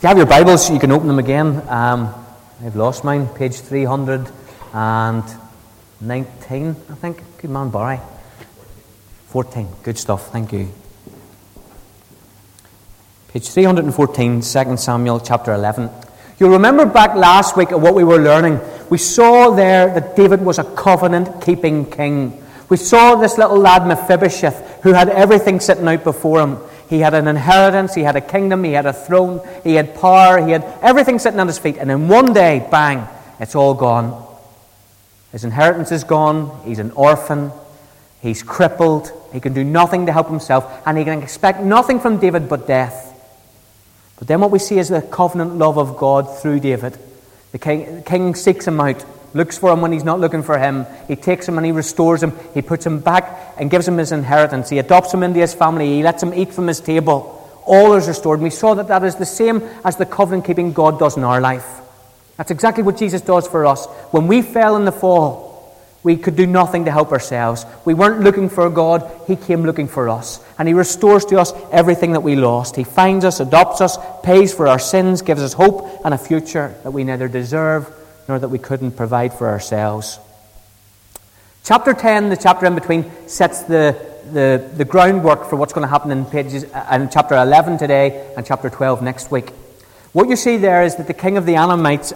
If you have your Bibles, you can open them again. I've lost mine, page 319, I think. Good man, Barry. 14, good stuff, thank you. Page 314, 2 Samuel chapter 11. You'll remember back last week at what we were learning. We saw there that David was a covenant-keeping king. We saw this little lad Mephibosheth who had everything sitting out before him. He had an inheritance, he had a kingdom, he had a throne, he had power, he had everything sitting at his feet. And in one day, bang, it's all gone. His inheritance is gone, he's an orphan, he's crippled, he can do nothing to help himself, and he can expect nothing from David but death. But then what we see is the covenant love of God through David. The king seeks him out, looks for him when he's not looking for him. He takes him and he restores him. He puts him back and gives him his inheritance. He adopts him into his family. He lets him eat from his table. All is restored. And we saw that that is the same as the covenant-keeping God does in our life. That's exactly what Jesus does for us. When we fell in the fall, we could do nothing to help ourselves. We weren't looking for God. He came looking for us. And He restores to us everything that we lost. He finds us, adopts us, pays for our sins, gives us hope and a future that we neither deserve nor that we couldn't provide for ourselves. Chapter 10, the chapter in between, sets the groundwork for what's going to happen in chapter 11 today and chapter 12 next week. What you see there is that the king of the Ammonites,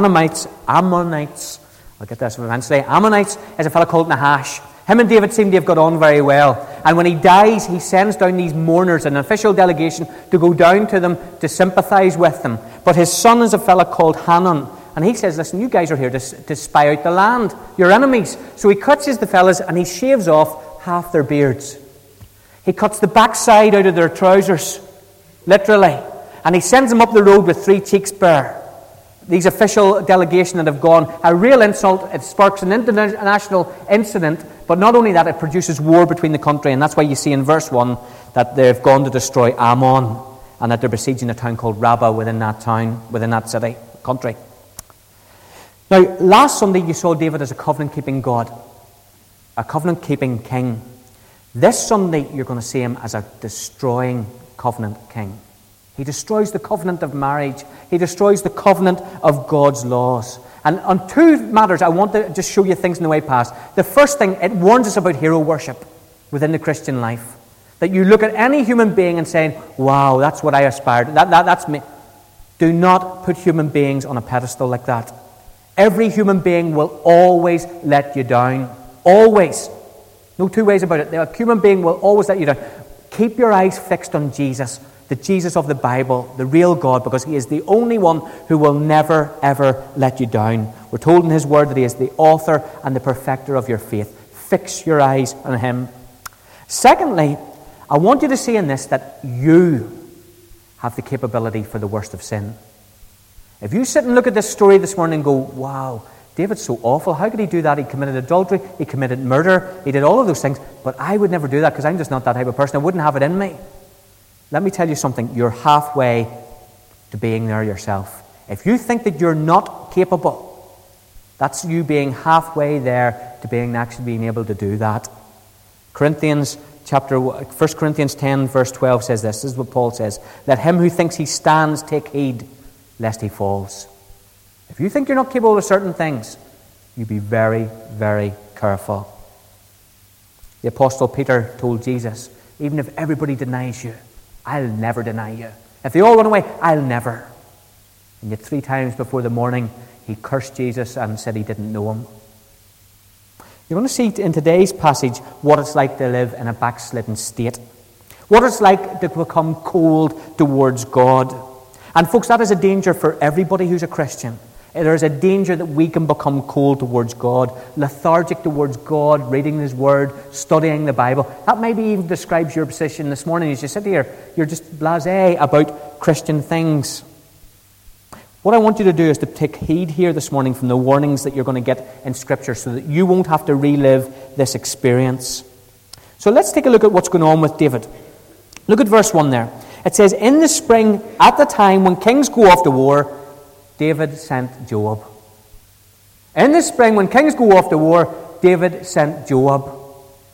I'll get this eventually, Ammonites is a fellow called Nahash. Him and David seem to have got on very well. And when he dies, he sends down these mourners, an official delegation, to go down to them to sympathize with them. But his son is a fellow called Hanun. And he says, listen, you guys are here to spy out the land. You're enemies. So he catches the fellas and he shaves off half their beards. He cuts the backside out of their trousers, literally. And he sends them up the road with 3 cheeks bare. These official delegation that have gone, a real insult. It sparks an international incident. But not only that, it produces war between the country. And that's why you see in verse 1 that they've gone to destroy Ammon and that they're besieging a town called Rabbah within that city, country. Now, last Sunday you saw David as a covenant-keeping God, a covenant-keeping king. This Sunday you're going to see him as a destroying covenant king. He destroys the covenant of marriage. He destroys the covenant of God's laws. And on 2 matters, I want to just show you things in the way past. The first thing, it warns us about hero worship within the Christian life. That you look at any human being and saying, wow, that's what I aspire to. That's me. Do not put human beings on a pedestal like that. Every human being will always let you down. Always. No 2 ways about it. A human being will always let you down. Keep your eyes fixed on Jesus, the Jesus of the Bible, the real God, because He is the only one who will never, ever let you down. We're told in His Word that He is the author and the perfecter of your faith. Fix your eyes on Him. Secondly, I want you to see in this that you have the capability for the worst of sin. If you sit and look at this story this morning and go, wow, David's so awful. How could he do that? He committed adultery. He committed murder. He did all of those things. But I would never do that because I'm just not that type of person. I wouldn't have it in me. Let me tell you something. You're halfway to being there yourself. If you think that you're not capable, that's you being halfway there to actually being able to do that. 1 Corinthians 10 verse 12 says this. This is what Paul says. Let him who thinks he stands take heed lest he falls. If you think you're not capable of certain things, you be very, very careful. The Apostle Peter told Jesus, even if everybody denies you, I'll never deny you. If they all run away, I'll never. And yet 3 times before the morning, he cursed Jesus and said he didn't know him. You're going to see in today's passage what it's like to live in a backslidden state. What it's like to become cold towards God. And folks, that is a danger for everybody who's a Christian. There is a danger that we can become cold towards God, lethargic towards God, reading His Word, studying the Bible. That maybe even describes your position this morning as you sit here. You're just blasé about Christian things. What I want you to do is to take heed here this morning from the warnings that you're going to get in Scripture so that you won't have to relive this experience. So let's take a look at what's going on with David. Look at verse 1 there. It says, in the spring, at the time when kings go off to war, David sent Joab. In the spring, when kings go off to war, David sent Joab.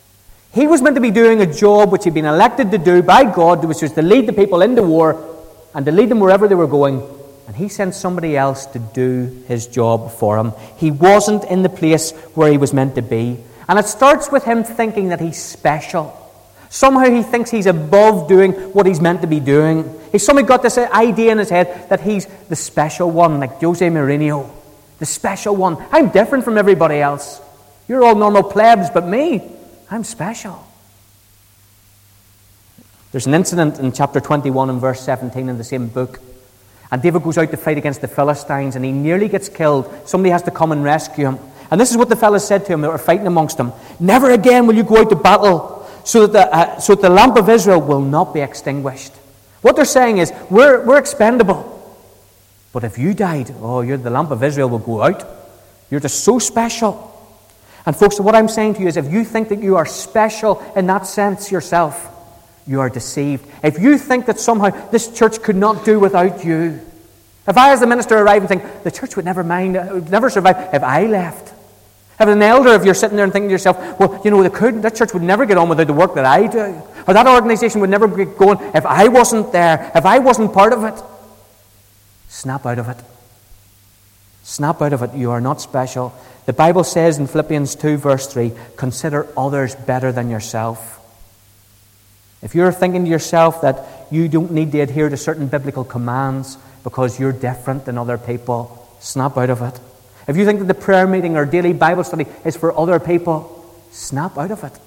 He was meant to be doing a job which he'd been elected to do by God, which was to lead the people into war, and to lead them wherever they were going, and he sent somebody else to do his job for him. He wasn't in the place where he was meant to be. And it starts with him thinking that he's special. Somehow he thinks he's above doing what he's meant to be doing. He's somehow got this idea in his head that he's the special one, like Jose Mourinho. The special one. I'm different from everybody else. You're all normal plebs, but me, I'm special. There's an incident in chapter 21 and verse 17 in the same book. And David goes out to fight against the Philistines, and he nearly gets killed. Somebody has to come and rescue him. And this is what the fellas said to him that were fighting amongst him. Never again will you go out to battle, so that the lamp of Israel will not be extinguished. What they're saying is, we're expendable. But if you died, the lamp of Israel will go out. You're just so special. And folks, what I'm saying to you is, if you think that you are special in that sense yourself, you are deceived. If you think that somehow this church could not do without you, if I as the minister arrive and think, the church would never survive if I left. If an elder, if you're sitting there and thinking to yourself, that church would never get on without the work that I do. Or that organisation would never get going if I wasn't there, if I wasn't part of it. Snap out of it. Snap out of it. You are not special. The Bible says in Philippians 2 verse 3, consider others better than yourself. If you're thinking to yourself that you don't need to adhere to certain biblical commands because you're different than other people, snap out of it. If you think that the prayer meeting or daily Bible study is for other people, snap out of it.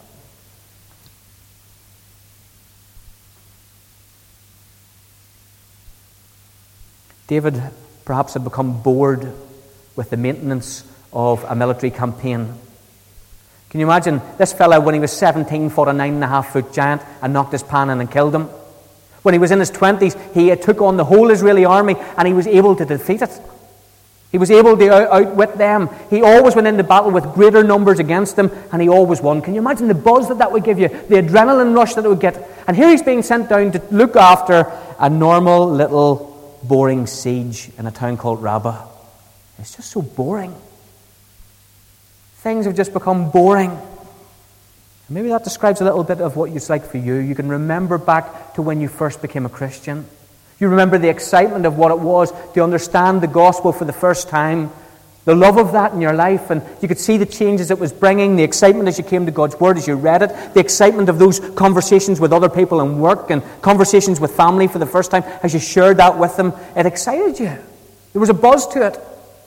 David perhaps had become bored with the maintenance of a military campaign. Can you imagine this fella, when he was 17, fought a 9.5-foot giant and knocked his pan in and killed him? When he was in his 20s, he took on the whole Israeli army and he was able to defeat it. He was able to outwit them. He always went into battle with greater numbers against them, and he always won. Can you imagine the buzz that would give you, the adrenaline rush that it would get? And here he's being sent down to look after a normal little boring siege in a town called Rabbah. It's just so boring. Things have just become boring. Maybe that describes a little bit of what it's like for you. You can remember back to when you first became a Christian. You remember the excitement of what it was to understand the gospel for the first time, the love of that in your life, and you could see the changes it was bringing, the excitement as you came to God's Word, as you read it, the excitement of those conversations with other people in work and conversations with family for the first time, as you shared that with them. It excited you. There was a buzz to it.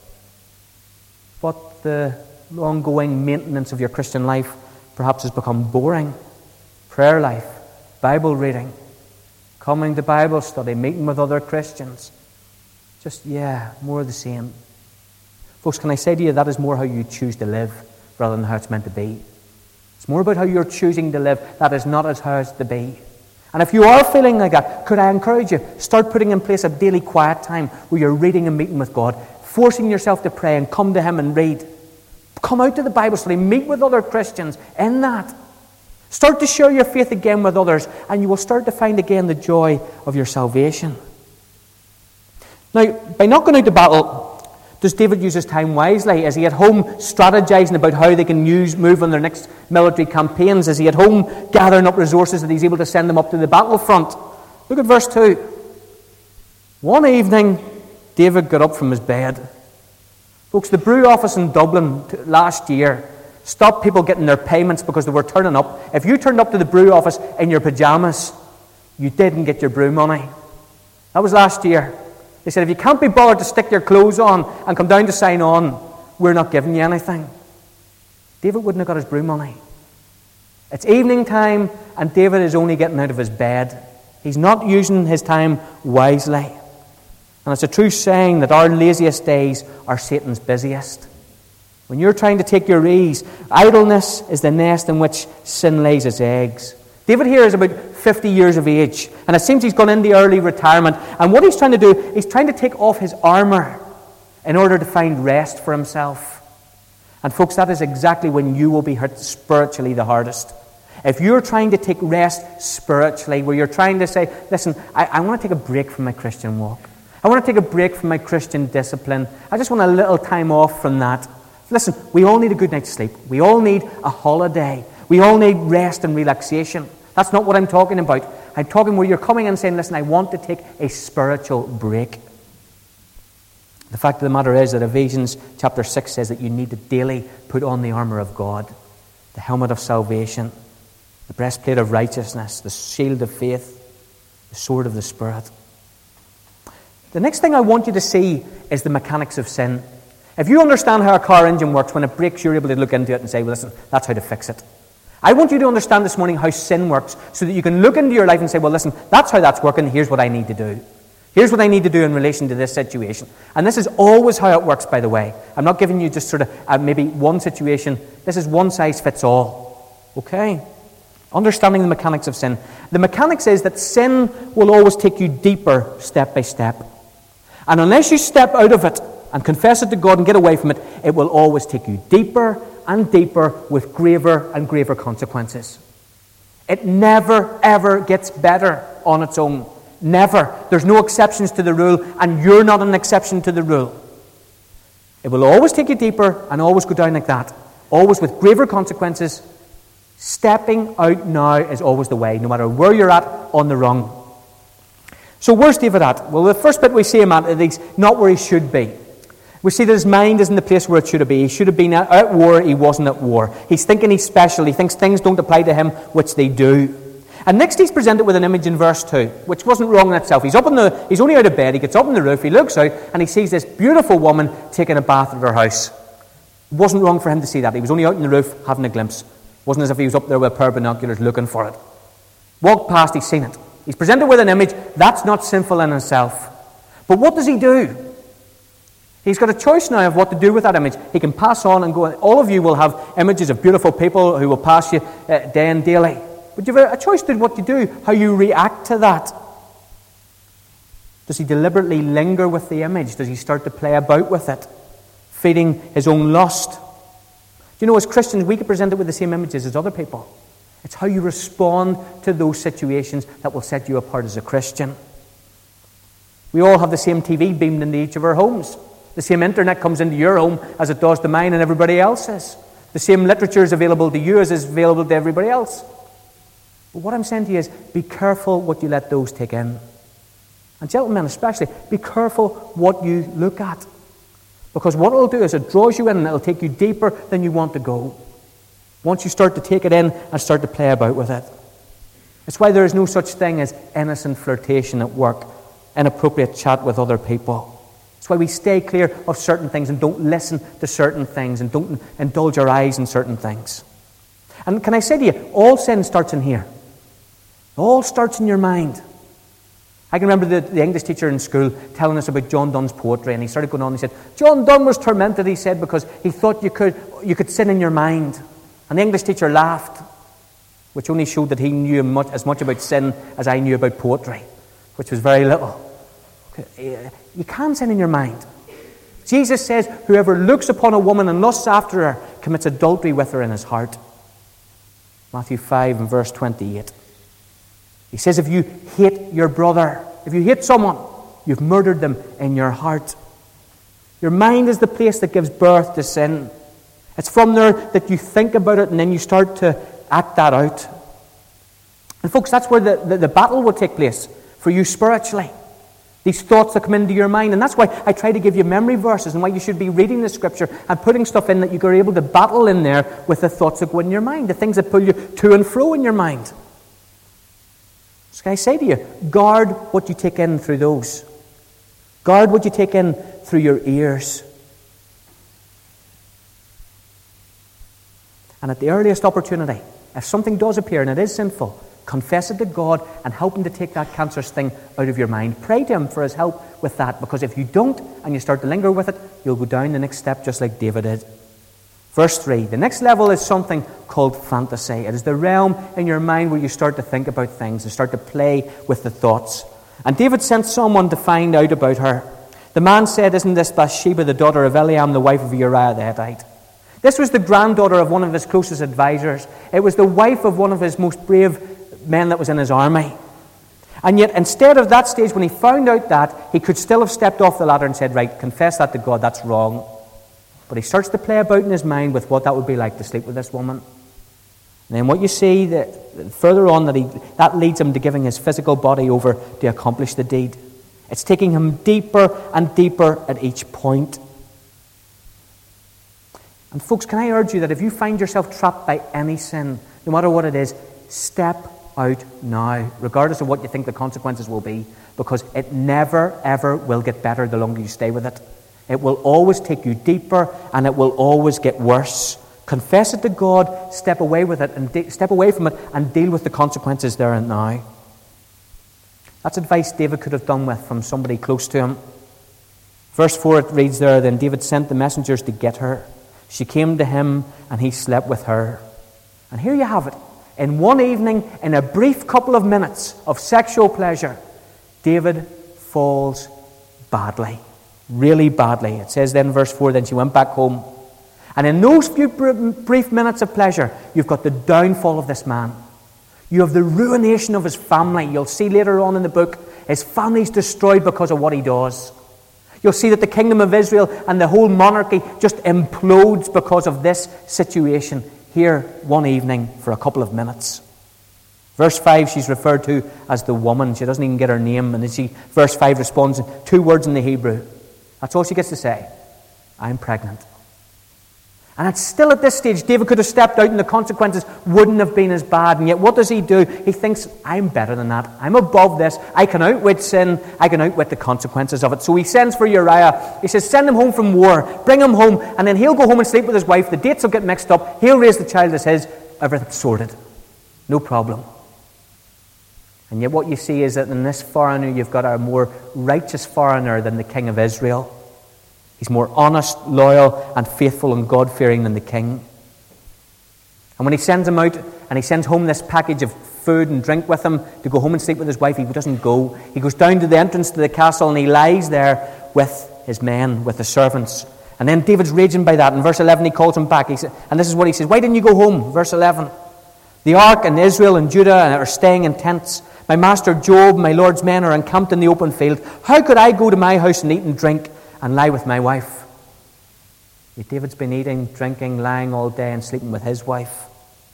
But the ongoing maintenance of your Christian life perhaps has become boring. Prayer life, Bible reading, coming to Bible study, meeting with other Christians. Just, more of the same. Folks, can I say to you, that is more how you choose to live rather than how it's meant to be. It's more about how you're choosing to live. That is not as how it's to be. And if you are feeling like that, could I encourage you, start putting in place a daily quiet time where you're reading and meeting with God, forcing yourself to pray and come to Him and read. Come out to the Bible study, meet with other Christians in that. Start to share your faith again with others, and you will start to find again the joy of your salvation. Now, by not going out to battle, does David use his time wisely? Is he at home strategizing about how they can move on their next military campaigns? Is he at home gathering up resources that he's able to send them up to the battlefront? Look at verse 2. One evening, David got up from his bed. Folks, the Brew office in Dublin last year stopped people getting their payments because they were turning up. If you turned up to the Brew office in your pyjamas, you didn't get your brew money. That was last year. They said, if you can't be bothered to stick your clothes on and come down to sign on, we're not giving you anything. David wouldn't have got his brew money. It's evening time, and David is only getting out of his bed. He's not using his time wisely. And it's a true saying that our laziest days are Satan's busiest. When you're trying to take your ease, idleness is the nest in which sin lays its eggs. David here is about 50 years of age, and it seems he's gone into early retirement. And what he's trying to do, he's trying to take off his armour in order to find rest for himself. And folks, that is exactly when you will be hurt spiritually the hardest. If you're trying to take rest spiritually, where you're trying to say, listen, I want to take a break from my Christian walk. I want to take a break from my Christian discipline. I just want a little time off from that. Listen, we all need a good night's sleep. We all need a holiday. We all need rest and relaxation. That's not what I'm talking about. I'm talking where you're coming in saying, listen, I want to take a spiritual break. The fact of the matter is that Ephesians chapter 6 says that you need to daily put on the armour of God, the helmet of salvation, the breastplate of righteousness, the shield of faith, the sword of the Spirit. The next thing I want you to see is the mechanics of sin. If you understand how a car engine works, when it breaks, you're able to look into it and say, well, listen, that's how to fix it. I want you to understand this morning how sin works so that you can look into your life and say, well, listen, that's how that's working. Here's what I need to do. Here's what I need to do in relation to this situation. And this is always how it works, by the way. I'm not giving you just sort of maybe one situation. This is one size fits all. Okay? Understanding the mechanics of sin. The mechanics is that sin will always take you deeper step by step. And unless you step out of it and confess it to God and get away from it, it will always take you deeper and deeper with graver and graver consequences. It never, ever gets better on its own. Never. There's no exceptions to the rule, and you're not an exception to the rule. It will always take you deeper and always go down like that. Always with graver consequences. Stepping out now is always the way, no matter where you're at on the rung. So where's David at? Well, the first bit we see him at, he's not where he should be. We see that his mind isn't the place where it should be. He should have been at war, he wasn't at war. He's thinking he's special, he thinks things don't apply to him, which they do. And next he's presented with an image in verse 2, which wasn't wrong in itself. He's only out of bed, he gets up on the roof, he looks out, and he sees this beautiful woman taking a bath at her house. It wasn't wrong for him to see that. He was only out on the roof having a glimpse. It wasn't as if he was up there with a pair of binoculars looking for it. Walked past, he's seen it. He's presented with an image. That's not sinful in itself. But what does he do? He's got a choice now of what to do with that image. He can pass on and go. All of you will have images of beautiful people who will pass you day and daily. But you have a choice to what you do, how you react to that. Does he deliberately linger with the image? Does he start to play about with it, feeding his own lust? You know, as Christians, we can present it with the same images as other people. It's how you respond to those situations that will set you apart as a Christian. We all have the same TV beamed into each of our homes. The same internet comes into your home as it does to mine and everybody else's. The same literature is available to you as is available to everybody else. But what I'm saying to you is, be careful what you let those take in. And gentlemen especially, be careful what you look at. Because what it'll do is it draws you in and it'll take you deeper than you want to go. Once you start to take it in and start to play about with it. It's why there is no such thing as innocent flirtation at work, inappropriate chat with other people. It's why we stay clear of certain things and don't listen to certain things and don't indulge our eyes in certain things. And can I say to you, all sin starts in here. It all starts in your mind. I can remember the English teacher in school telling us about John Donne's poetry, and he started going on and he said, John Donne was tormented, he said, because he thought you could sin in your mind. And the English teacher laughed, which only showed that he knew as much about sin as I knew about poetry, which was very little. You can sin in your mind. Jesus says, whoever looks upon a woman and lusts after her commits adultery with her in his heart. Matthew 5 and verse 28. He says, if you hate your brother, if you hate someone, you've murdered them in your heart. Your mind is the place that gives birth to sin. It's from there that you think about it and then you start to act that out. And folks, that's where the battle will take place for you spiritually. These thoughts that come into your mind. And that's why I try to give you memory verses and why you should be reading the scripture and putting stuff in that you're able to battle in there with the thoughts that go in your mind, the things that pull you to and fro in your mind. So can I say to you, guard what you take in through those. Guard what you take in through your ears. And at the earliest opportunity, if something does appear and it is sinful, confess it to God and help Him to take that cancerous thing out of your mind. Pray to Him for His help with that, because if you don't and you start to linger with it, you'll go down the next step just like David did. Verse 3, the next level is something called fantasy. It is the realm in your mind where you start to think about things and start to play with the thoughts. And David sent someone to find out about her. The man said, isn't this Bathsheba, the daughter of Eliam, the wife of Uriah the Hittite? This was the granddaughter of one of his closest advisors. It was the wife of one of his most brave men that was in his army. And yet, instead of that stage, when he found out that, he could still have stepped off the ladder and said, right, confess that to God, that's wrong. But he starts to play about in his mind with what that would be like to sleep with this woman. And then what you see that further on, that leads him to giving his physical body over to accomplish the deed. It's taking him deeper and deeper at each point. And folks, can I urge you that if you find yourself trapped by any sin, no matter what it is, step out now, regardless of what you think the consequences will be, because it never, ever will get better the longer you stay with it. It will always take you deeper, and it will always get worse. Confess it to God, step away with it, and step away from it, and deal with the consequences there and now. That's advice David could have done with from somebody close to him. Verse 4, it reads there, "Then David sent the messengers to get her. She came to him, and he slept with her." And here you have it. In one evening, in a brief couple of minutes of sexual pleasure, David falls badly. Really badly. It says then in verse 4, "Then she went back home." And in those few brief minutes of pleasure, you've got the downfall of this man. You have the ruination of his family. You'll see later on in the book, his family's destroyed because of what he does. You'll see that the kingdom of Israel and the whole monarchy just implodes because of this situation here one evening for a couple of minutes. Verse 5, she's referred to as the woman. She doesn't even get her name. And then verse 5 responds in 2 words in the Hebrew. That's all she gets to say. "I'm pregnant." And it's still at this stage, David could have stepped out and the consequences wouldn't have been as bad. And yet what does he do? He thinks, "I'm better than that. I'm above this. I can outwit sin. I can outwit the consequences of it." So he sends for Uriah. He says, "Send him home from war. Bring him home. And then he'll go home and sleep with his wife. The dates will get mixed up. He'll raise the child as his. Everything's sorted. No problem." And yet what you see is that in this foreigner, you've got a more righteous foreigner than the king of Israel. He's more honest, loyal, and faithful and God-fearing than the king. And when he sends him out and he sends home this package of food and drink with him to go home and sleep with his wife, he doesn't go. He goes down to the entrance to the castle and he lies there with his men, with the servants. And then David's raging by that. In verse 11, he calls him back. And this is what he says, "Why didn't you go home?" Verse 11. "The ark and Israel and Judah are staying in tents. My master Job, my Lord's men, are encamped in the open field. How could I go to my house and eat and drink and lie with my wife?" Yet David's been eating, drinking, lying all day and sleeping with his wife.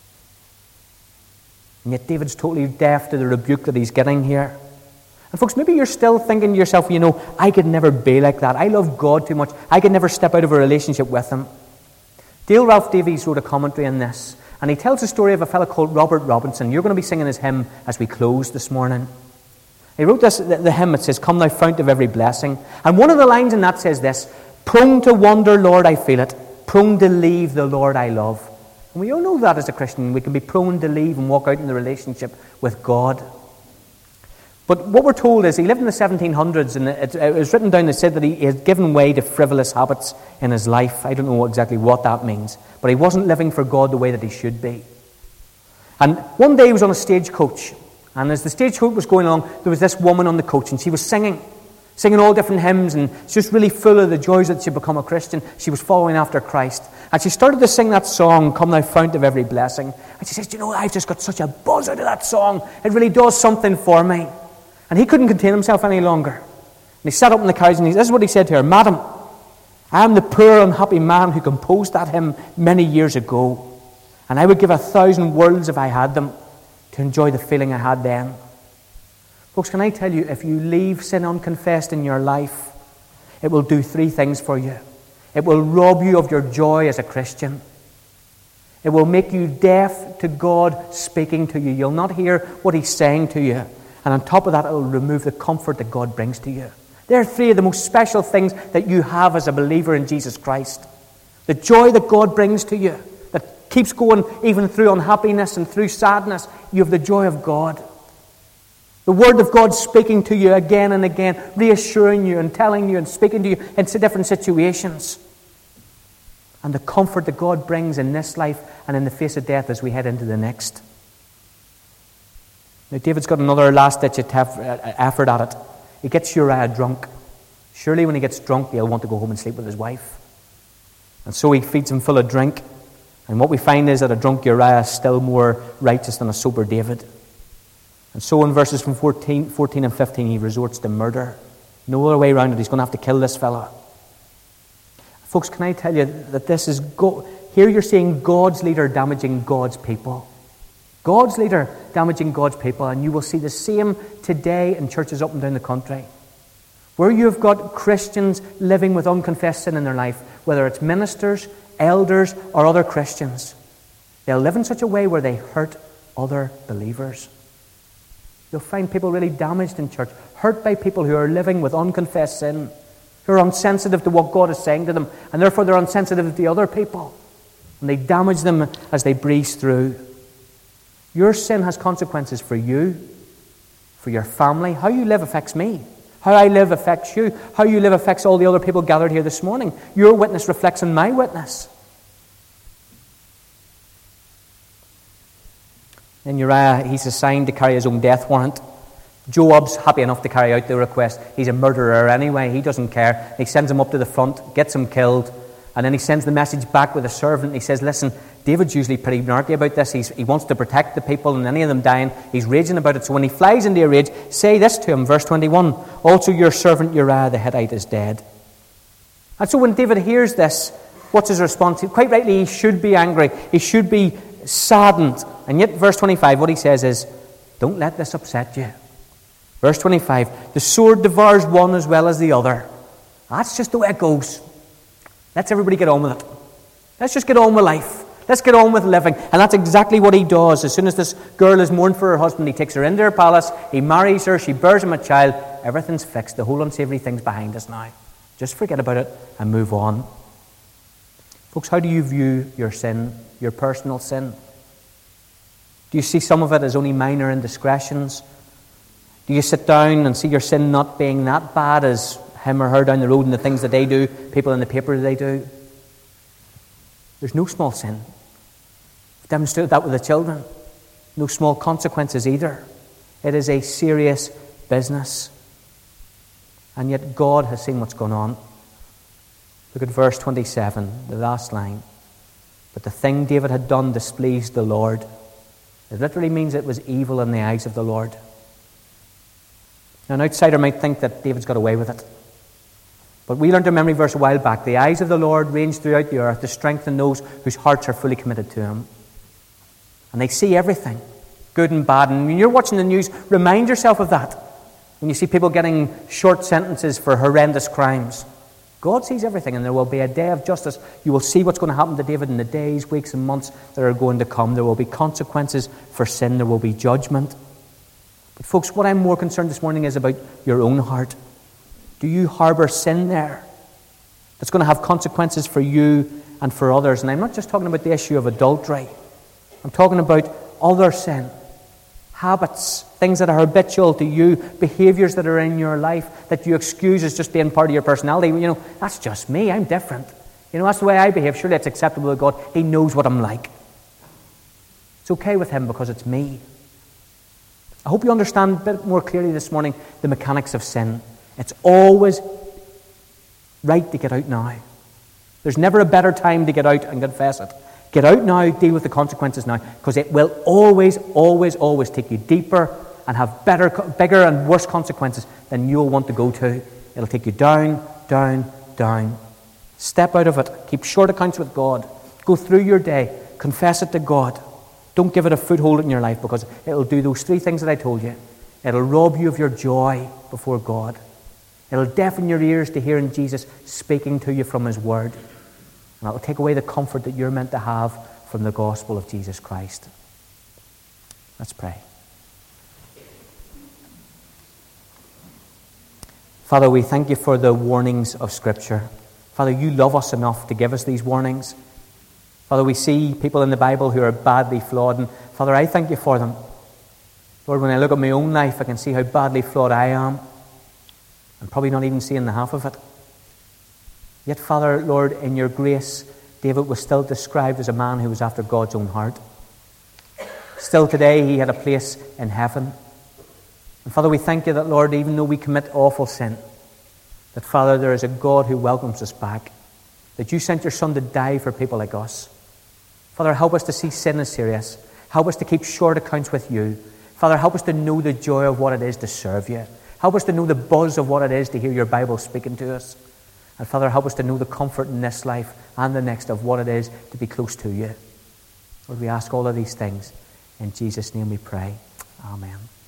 And yet David's totally deaf to the rebuke that he's getting here. And folks, maybe you're still thinking to yourself, "I could never be like that. I love God too much. I could never step out of a relationship with him." Dale Ralph Davies wrote a commentary on this, and he tells the story of a fellow called Robert Robinson. You're going to be singing his hymn as we close this morning. He wrote the hymn. It says, "Come thou fount of every blessing." And one of the lines in that says this, "Prone to wander, Lord, I feel it. Prone to leave the Lord I love." And we all know that as a Christian. We can be prone to leave and walk out in the relationship with God. But what we're told is he lived in the 1700s, and it was written down that said that he had given way to frivolous habits in his life. I don't know exactly what that means. But he wasn't living for God the way that he should be. And one day he was on a stagecoach. And as the stagecoach was going along, there was this woman on the coach, and she was singing all different hymns, and she's just really full of the joys that she'd become a Christian. She was following after Christ. And she started to sing that song, "Come thou fount of every blessing." And she says, "I've just got such a buzz out of that song. It really does something for me." And he couldn't contain himself any longer. And he sat up in the couch, and this is what he said to her, "Madam, I am the poor unhappy man who composed that hymn many years ago. And I would give 1,000 worlds if I had them to enjoy the feeling I had then." Folks, can I tell you, if you leave sin unconfessed in your life, it will do 3 things for you. It will rob you of your joy as a Christian. It will make you deaf to God speaking to you. You'll not hear what he's saying to you. And on top of that, it will remove the comfort that God brings to you. There are 3 of the most special things that you have as a believer in Jesus Christ. The joy that God brings to you, that keeps going even through unhappiness and through sadness. You have the joy of God. The Word of God speaking to you again and again, reassuring you and telling you and speaking to you in different situations. And the comfort that God brings in this life and in the face of death as we head into the next. Now, David's got another last-ditch effort at it. He gets Uriah drunk. Surely when he gets drunk, he'll want to go home and sleep with his wife. And so he feeds him full of drink. And what we find is that a drunk Uriah is still more righteous than a sober David. And so in verses from 14 and 15, he resorts to murder. No other way around it. He's going to have to kill this fella. Folks, can I tell you that this is here you're seeing God's leader damaging God's people. God's leader damaging God's people, and you will see the same today in churches up and down the country. Where you've got Christians living with unconfessed sin in their life, whether it's ministers, elders, or other Christians, they'll live in such a way where they hurt other believers. You'll find people really damaged in church, hurt by people who are living with unconfessed sin, who are insensitive to what God is saying to them, and therefore they're insensitive to other people. And they damage them as they breeze through. Your sin has consequences for you, for your family. How you live affects me. How I live affects you. How you live affects all the other people gathered here this morning. Your witness reflects on my witness. And Uriah, he's assigned to carry his own death warrant. Joab's happy enough to carry out the request. He's a murderer anyway. He doesn't care. He sends him up to the front, gets him killed, and then he sends the message back with a servant. He says, listen, David's usually pretty narky about this. He wants to protect the people, and any of them dying, he's raging about it. So when he flies into a rage, say this to him, verse 21, also your servant Uriah the Hittite is dead. And so when David hears this, what's his response? Quite rightly, he should be angry. He should be saddened. And yet, verse 25, what he says is, don't let this upset you. Verse 25, the sword devours one as well as the other. That's just the way it goes. Let's everybody get on with it. Let's just get on with life. Let's get on with living. And that's exactly what he does. As soon as this girl is mourned for her husband, he takes her into her palace, he marries her, she bears him a child. Everything's fixed. The whole unsavory thing's behind us now. Just forget about it and move on. Folks, how do you view your sin, your personal sin? Do you see some of it as only minor indiscretions? Do you sit down and see your sin not being that bad as him or her down the road and the things that they do, people in the paper they do? There's no small sin. I've demonstrated that with the children. No small consequences either. It is a serious business. And yet God has seen what's going on. Look at verse 27, the last line. But the thing David had done displeased the Lord. It literally means it was evil in the eyes of the Lord. Now, an outsider might think that David's got away with it. But we learned a memory verse a while back. The eyes of the Lord range throughout the earth to strengthen those whose hearts are fully committed to Him. And they see everything, good and bad. And when you're watching the news, remind yourself of that. When you see people getting short sentences for horrendous crimes, God sees everything, and there will be a day of justice. You will see what's going to happen to David in the days, weeks, and months that are going to come. There will be consequences for sin. There will be judgment. But folks, what I'm more concerned this morning is about your own heart. Do you harbour sin there that's going to have consequences for you and for others? And I'm not just talking about the issue of adultery. I'm talking about other sin, habits, things that are habitual to you, behaviours that are in your life that you excuse as just being part of your personality. You know, that's just me. I'm different. You know, that's the way I behave. Surely it's acceptable to God. He knows what I'm like. It's okay with Him because it's me. I hope you understand a bit more clearly this morning the mechanics of sin. It's always right to get out now. There's never a better time to get out and confess it. Get out now, deal with the consequences now, because it will always, always, always take you deeper and have bigger and worse consequences than you'll want to go to. It'll take you down, down, down. Step out of it. Keep short accounts with God. Go through your day. Confess it to God. Don't give it a foothold in your life, because it'll do those three things that I told you. It'll rob you of your joy before God. It'll deafen your ears to hearing Jesus speaking to you from His Word. And it'll take away the comfort that you're meant to have from the gospel of Jesus Christ. Let's pray. Father, we thank You for the warnings of Scripture. Father, You love us enough to give us these warnings. Father, we see people in the Bible who are badly flawed, and Father, I thank You for them. Lord, when I look at my own life, I can see how badly flawed I am. I'm probably not even seeing the half of it. Yet, Father, Lord, in Your grace, David was still described as a man who was after God's own heart. Still today, he had a place in heaven. And Father, we thank You that, Lord, even though we commit awful sin, that, Father, there is a God who welcomes us back. That You sent Your Son to die for people like us. Father, help us to see sin as serious. Help us to keep short accounts with You. Father, help us to know the joy of what it is to serve You. Help us to know the buzz of what it is to hear Your Bible speaking to us. And Father, help us to know the comfort in this life and the next of what it is to be close to You. Lord, we ask all of these things In Jesus' name we pray. Amen.